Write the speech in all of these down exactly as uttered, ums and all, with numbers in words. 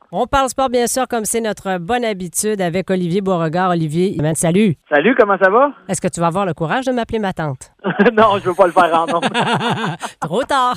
On parle sport, bien sûr, comme c'est notre bonne habitude avec Olivier Beauregard. Olivier, salut. Salut, comment ça va? Est-ce que tu vas avoir le courage de m'appeler ma tante? Non, je veux pas le faire en nom. Trop tard.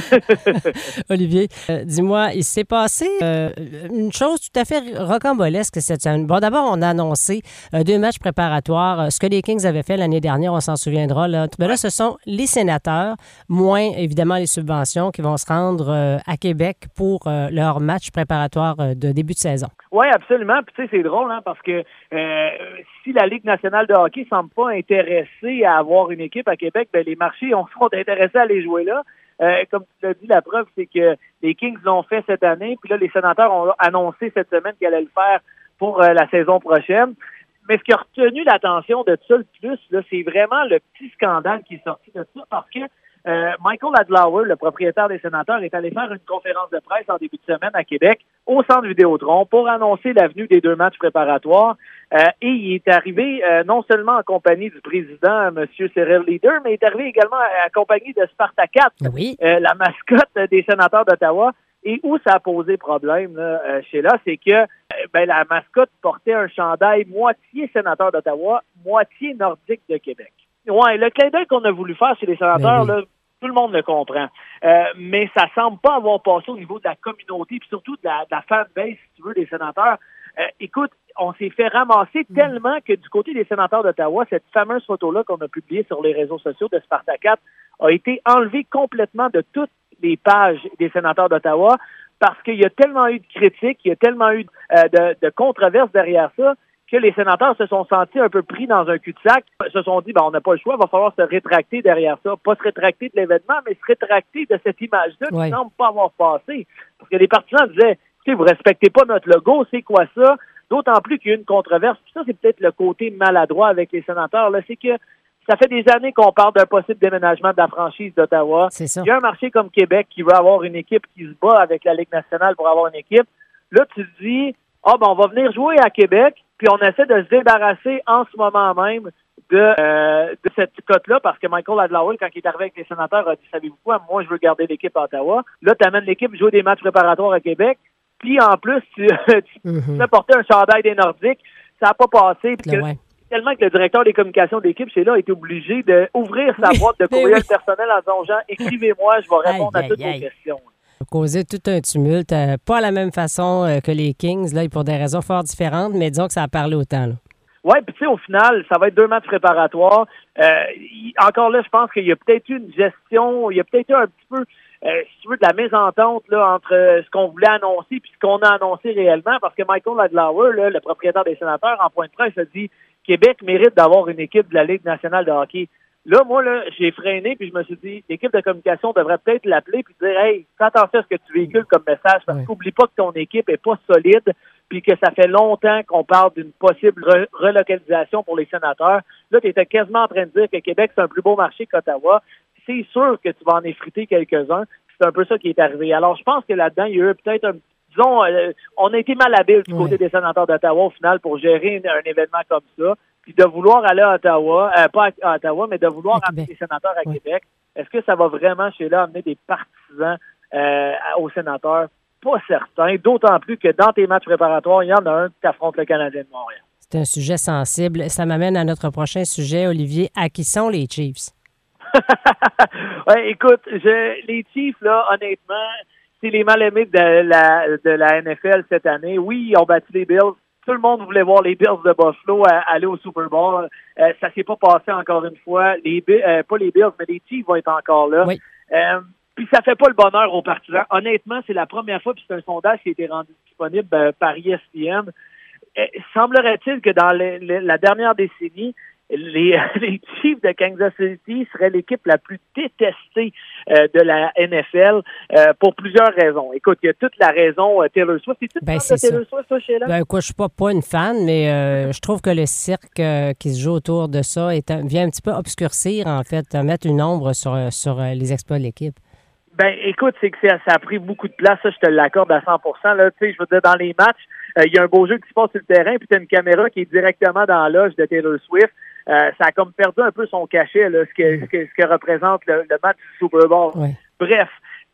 Olivier, euh, dis-moi, il s'est passé euh, une chose tout à fait rocambolesque cette semaine. Bon, d'abord, on a annoncé euh, deux matchs préparatoires. Euh, ce que les Kings avaient fait l'année dernière, on s'en souviendra. Là, Mais là ce sont les sénateurs, moins évidemment les subventions, qui vont se rendre euh, à Québec pour euh, leur match préparatoire euh, de début de saison. Oui, absolument. Puis tu sais, c'est drôle, hein, parce que euh, si la Ligue nationale de hockey ne semble pas intéressée à avoir une équipe à Québec, ben les marchés on seront intéressés à les jouer là. Euh, comme tu l'as dit, la preuve, c'est que les Kings l'ont fait cette année, puis là, les sénateurs ont annoncé cette semaine qu'ils allaient le faire pour euh, la saison prochaine. Mais ce qui a retenu l'attention de tout ça le plus, là, c'est vraiment le petit scandale qui est sorti de ça, parce que Euh, Michael Adlauer, le propriétaire des sénateurs, est allé faire une conférence de presse en début de semaine à Québec, au centre Vidéotron, pour annoncer l'avenue des deux matchs préparatoires. Euh, et il est arrivé euh, non seulement en compagnie du président, M. Cyril Leader, mais il est arrivé également accompagné de Spartacat, oui. euh, la mascotte des sénateurs d'Ottawa. Et où ça a posé problème là, euh, chez là, c'est que euh, ben, la mascotte portait un chandail moitié sénateur d'Ottawa, moitié nordique de Québec. Ouais, le clin d'œil qu'on a voulu faire chez les sénateurs, oui. là, tout le monde le comprend. Euh, mais ça semble pas avoir passé au niveau de la communauté, puis surtout de la, de la fanbase, si tu veux, des sénateurs. Euh, écoute, on s'est fait ramasser mmh. tellement que du côté des sénateurs d'Ottawa, cette fameuse photo-là qu'on a publiée sur les réseaux sociaux de Spartacat a été enlevée complètement de toutes les pages des sénateurs d'Ottawa parce qu'il y a tellement eu de critiques, il y a tellement eu euh, de, de controverses derrière ça, que les sénateurs se sont sentis un peu pris dans un cul-de-sac, se sont dit, ben, on n'a pas le choix, il va falloir se rétracter derrière ça. Pas se rétracter de l'événement, mais se rétracter de cette image-là qui ne semble pas avoir passé. Parce que les partisans disaient, écoutez, vous respectez pas notre logo, c'est quoi ça? D'autant plus qu'il y a eu une controverse. Puis ça, c'est peut-être le côté maladroit avec les sénateurs, là. C'est que ça fait des années qu'on parle d'un possible déménagement de la franchise d'Ottawa. C'est ça. Il y a un marché comme Québec qui veut avoir une équipe qui se bat avec la Ligue nationale pour avoir une équipe. Là, tu te dis, ah, ben, on va venir jouer à Québec, puis on essaie de se débarrasser en ce moment même de, euh, de cette cote-là, parce que Michael Adlauer, quand il est arrivé avec les sénateurs, a dit, savez-vous quoi, moi, je veux garder l'équipe à Ottawa. Là, tu amènes l'équipe jouer des matchs préparatoires à Québec, puis en plus, tu, tu mm-hmm. fais porter un chandail des Nordiques. Ça n'a pas passé. Puis ouais. Tellement que le directeur des communications de l'équipe, chez là, a été obligé d'ouvrir sa oui, boîte de courriel oui. personnel en disant, Jean, écrivez-moi, je vais répondre aïe, à toutes aïe, vos aïe. questions. Causé tout un tumulte, euh, pas à la même façon euh, que les Kings, là, pour des raisons fort différentes, mais disons que ça a parlé autant. Oui, puis tu sais, au final, ça va être deux matchs préparatoires. Euh, y, encore là, je pense qu'il y a peut-être eu une gestion, il y a peut-être eu un petit peu, euh, si tu veux, de la mésentente là, entre euh, ce qu'on voulait annoncer et ce qu'on a annoncé réellement, parce que Michael Adlauer, là, le propriétaire des sénateurs, en point de presse, a dit « Québec mérite d'avoir une équipe de la Ligue nationale de hockey ». Là, moi, là, j'ai freiné, puis je me suis dit, l'équipe de communication devrait peut-être l'appeler puis dire, hey, fais attention à ce que tu véhicules comme message, parce ouais. qu'oublie pas que ton équipe est pas solide, puis que ça fait longtemps qu'on parle d'une possible re- relocalisation pour les sénateurs. Là, tu étais quasiment en train de dire que Québec, c'est un plus beau marché qu'Ottawa. C'est sûr que tu vas en effriter quelques-uns. C'est un peu ça qui est arrivé. Alors, je pense que là-dedans, il y a eu peut-être un disons, euh, on a été mal habile du côté ouais. des sénateurs d'Ottawa au final pour gérer une, un événement comme ça. Puis de vouloir aller à Ottawa, euh, pas à, à Ottawa, mais de vouloir amener les sénateurs à ouais. Québec, est-ce que ça va vraiment, chez là, amener des partisans euh, aux sénateurs? Pas certain, d'autant plus que dans tes matchs préparatoires, il y en a un qui affronte le Canadien de Montréal. C'est un sujet sensible. Ça m'amène à notre prochain sujet, Olivier. À qui sont les Chiefs? ouais, écoute, je, les Chiefs, là, honnêtement, c'est les mal-aimés de la, de la N F L cette année. Oui, ils ont battu les Bills. Tout le monde voulait voir les Bills de Buffalo à, aller au Super Bowl. Euh, ça s'est pas passé encore une fois. Les euh, pas les Bills, mais les Chiefs vont être encore là. Oui. Euh, puis ça fait pas le bonheur aux partisans. Honnêtement, c'est la première fois, puis c'est un sondage qui a été rendu disponible euh, par E S P N. Euh, semblerait-il que dans les, les, la dernière décennie, les, les Chiefs de Kansas City seraient l'équipe la plus détestée euh, de la N F L euh, pour plusieurs raisons. Écoute, il y a toute la raison euh, Taylor Swift. Es-tu ben, fan de Taylor ça. Swift, toi, Sheila? Ben, quoi, je suis pas, pas une fan, mais euh, je trouve que le cirque euh, qui se joue autour de ça est un, vient un petit peu obscurcir, en fait, mettre une ombre sur, sur euh, les exploits de l'équipe. Ben, écoute, c'est que ça, ça a pris beaucoup de place, ça, je te l'accorde à cent pour cent. Là, tu sais, je veux dire, dans les matchs, il euh, y a un beau jeu qui se passe sur le terrain, puis tu as une caméra qui est directement dans la loge de Taylor Swift. Euh, ça a comme perdu un peu son cachet, là, ce que, ce que, ce que représente le, le match du Super Bowl. Oui. Bref,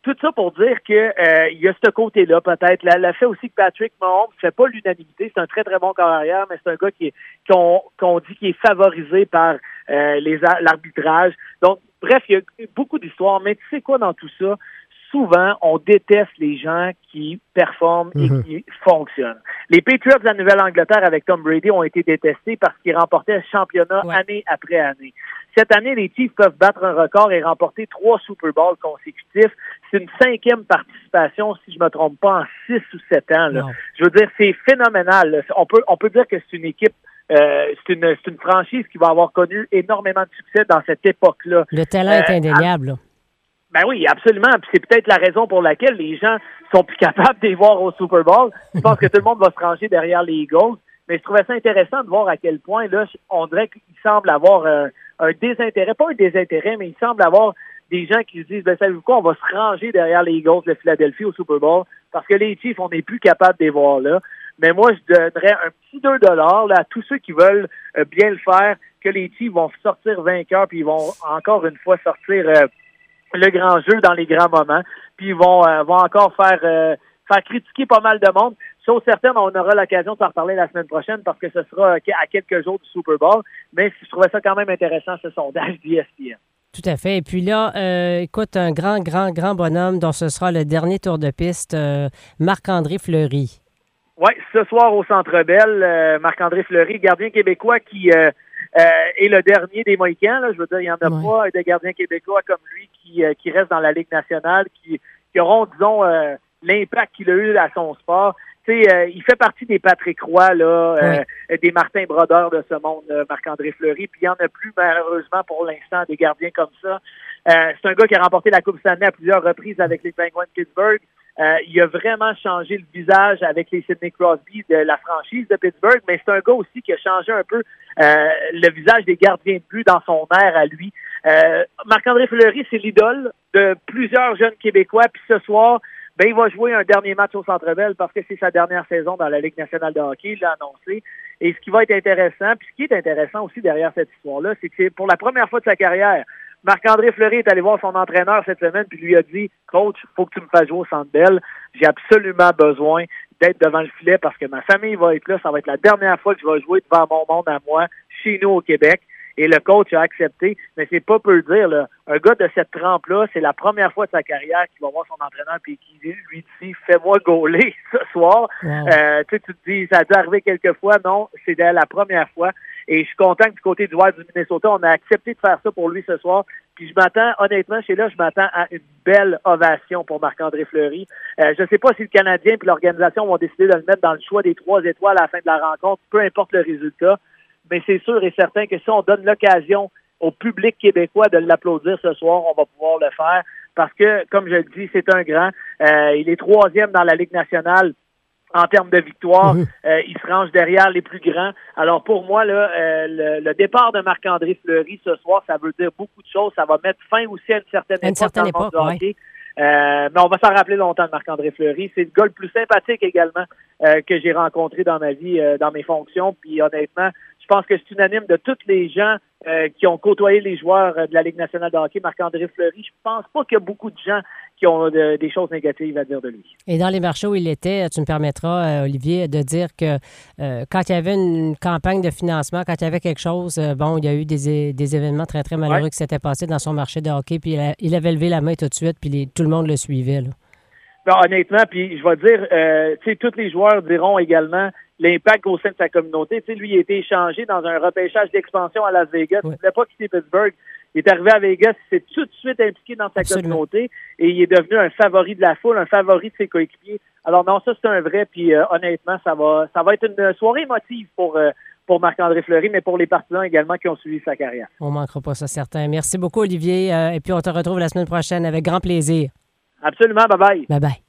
tout ça pour dire que euh, il y a ce côté-là, peut-être. Le, le fait aussi que Patrick Mahomes ne fait pas l'unanimité. C'est un très, très bon carrière, mais c'est un gars qui est, qu'on, qu'on dit qui est favorisé par euh, les, l'arbitrage. Donc, bref, il y a beaucoup d'histoires. Mais tu sais quoi dans tout ça? Souvent, on déteste les gens qui performent et mm-hmm. qui fonctionnent. Les Patriots de la Nouvelle-Angleterre avec Tom Brady ont été détestés parce qu'ils remportaient le championnat ouais. année après année. Cette année, les Chiefs peuvent battre un record et remporter trois Super Bowls consécutifs. C'est une cinquième participation, si je me trompe pas, en six ou sept ans. Là. Je veux dire, c'est phénoménal. Là. On peut, on peut dire que c'est une équipe Euh, c'est une, c'est une franchise qui va avoir connu énormément de succès dans cette époque-là. Le talent euh, est indéniable. À, ben oui, absolument. Puis c'est peut-être la raison pour laquelle les gens sont plus capables de les voir au Super Bowl. Je pense que tout le monde va se ranger derrière les Eagles. Mais je trouvais ça intéressant de voir à quel point, là, on dirait qu'il semble avoir euh, un désintérêt. Pas un désintérêt, mais il semble avoir des gens qui se disent, ben savez-vous quoi, on va se ranger derrière les Eagles de Philadelphie au Super Bowl parce que les Chiefs, on n'est plus capable de les voir là. Mais moi, je donnerais un petit deux dollars là, à tous ceux qui veulent euh, bien le faire, que les Chiefs vont sortir vainqueurs, puis ils vont encore une fois sortir euh, le grand jeu dans les grands moments, puis ils vont, euh, vont encore faire, euh, faire critiquer pas mal de monde. Chose certaine, on aura l'occasion de s'en reparler la semaine prochaine parce que ce sera à quelques jours du Super Bowl, mais je trouvais ça quand même intéressant, ce sondage d'E S P N. Tout à fait. Et puis là, euh, écoute, un grand, grand, grand bonhomme dont ce sera le dernier tour de piste, euh, Marc-André Fleury. Oui, ce soir au Centre Bell, euh, Marc-André Fleury, gardien québécois qui euh, euh, est le dernier des Mohicans. Là. Je veux dire, il n'y en a ouais. pas de gardiens québécois comme lui qui, euh, qui reste dans la Ligue nationale, qui, qui auront, disons, euh, l'impact qu'il a eu à son sport. Tu sais, euh, il fait partie des Patrick Roy, là, euh, oui. des Martin Brodeur de ce monde, euh, Marc-André Fleury. Puis il n'y en a plus, malheureusement, pour l'instant, des gardiens comme ça. Euh, c'est un gars qui a remporté la Coupe Stanley à plusieurs reprises avec les Penguins de Pittsburgh. Euh, il a vraiment changé le visage avec les Sidney Crosby de la franchise de Pittsburgh, mais c'est un gars aussi qui a changé un peu euh, le visage des gardiens de but dans son air à lui. Euh, Marc-André Fleury, c'est l'idole de plusieurs jeunes Québécois, puis ce soir, ben il va jouer un dernier match au Centre Bell parce que c'est sa dernière saison dans la Ligue nationale de hockey, il l'a annoncé. Et ce qui va être intéressant, puis ce qui est intéressant aussi derrière cette histoire-là, c'est que c'est pour la première fois de sa carrière, Marc-André Fleury est allé voir son entraîneur cette semaine puis lui a dit « Coach, il faut que tu me fasses jouer au Centre Bell. J'ai absolument besoin d'être devant le filet parce que ma famille va être là. Ça va être la dernière fois que je vais jouer devant mon monde à moi, chez nous au Québec. » Et le coach a accepté, mais c'est pas peu dire, là. Un gars de cette trempe-là, c'est la première fois de sa carrière qu'il va voir son entraîneur puis qui lui dit « Fais-moi gauler ce soir. Wow. » euh, Tu sais, tu te dis, ça a dû arriver quelques fois. Non, c'est la première fois. Et je suis content que du côté du Wild du Minnesota, on a accepté de faire ça pour lui ce soir. Puis je m'attends, honnêtement, chez là, je m'attends à une belle ovation pour Marc-André Fleury. Euh, je ne sais pas si le Canadien et l'organisation vont décider de le mettre dans le choix des trois étoiles à la fin de la rencontre, peu importe le résultat. Mais c'est sûr et certain que si on donne l'occasion au public québécois de l'applaudir ce soir, on va pouvoir le faire. Parce que, comme je le dis, c'est un grand. Euh, il est troisième dans la Ligue nationale en termes de victoire. Mmh. Euh, il se range derrière les plus grands. Alors pour moi, là, euh, le, le départ de Marc-André Fleury ce soir, ça veut dire beaucoup de choses. Ça va mettre fin aussi à une certaine une époque certaine dans le époque, monde du hockey. Euh, mais on va s'en rappeler longtemps de Marc-André Fleury. C'est le gars le plus sympathique également euh, que j'ai rencontré dans ma vie, euh, dans mes fonctions. Puis honnêtement, je pense que c'est unanime de tous les gens euh, qui ont côtoyé les joueurs euh, de la Ligue nationale de hockey, Marc-André Fleury. Je pense pas qu'il y a beaucoup de gens qui ont de, des choses négatives à dire de lui. Et dans les marchés où il était, tu me permettras, euh, Olivier, de dire que euh, quand il y avait une campagne de financement, quand il y avait quelque chose, euh, bon, il y a eu des, des événements très, très malheureux ouais. qui s'étaient passés dans son marché de hockey, puis il, a, il avait levé la main tout de suite, puis les, tout le monde le suivait, là. Ben, honnêtement, puis je vais dire, euh, tu sais, tous les joueurs diront également l'impact au sein de sa communauté. Tu sais, lui, il a été échangé dans un repêchage d'expansion à Las Vegas. Ouais. Il ne voulait pas quitter Pittsburgh. Il est arrivé à Vegas, il s'est tout de suite impliqué dans sa Absolument. communauté et il est devenu un favori de la foule, un favori de ses coéquipiers. Alors non, ça c'est un vrai, puis euh, honnêtement, ça va ça va être une soirée émotive pour, euh, pour Marc-André Fleury, mais pour les partisans également qui ont suivi sa carrière. On ne manquera pas ça, certain. Merci beaucoup, Olivier, euh, et puis on te retrouve la semaine prochaine avec grand plaisir. Absolument, bye-bye. Bye-bye.